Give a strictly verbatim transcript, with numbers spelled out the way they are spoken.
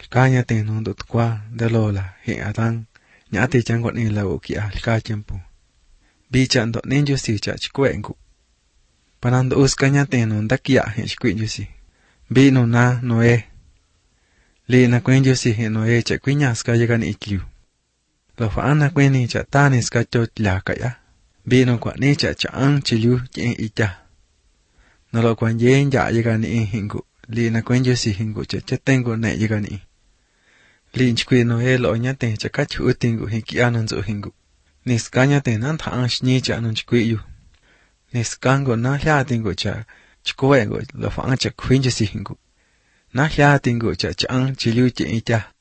Ka nhà tiền nó đột qua, đỡ lô là hiện à tăng, nhã thì chẳng còn in là ổ kia ka chempo. Bi chẳng đột nên chú sĩ chả chỉ quẹn cụ. Panando uska nhà tiền nó đắc kia hiện chỉ quẹn chú sĩ. Bi nó na nó e. Li na quên chú sĩ hiện nó e chả quên nhà ska yagan ikiu. Lo fa na quên ni chả ta ni ska cho là cả ya. Bi nó quả ni chả chẳng chỉ lưu chỉ ít cha. Nó lo quan yên dạ yagan i hình cụ. Li na quên chú sĩ hình cụ chả chết tên của nè yagan i. Li chỉ quên nó e lo nhà tiền chả cách chủ tiền của hình kia nó dụ hình cụ. Niska nhà tiền nó thằng ni chả nó chỉ quên yêu. Niska của nó hea tiền của chả chỉ quên của lo fa chả quên chú sĩ hình cụ. Nó hea tiền của chả chẳng chỉ lưu chỉ ít cha.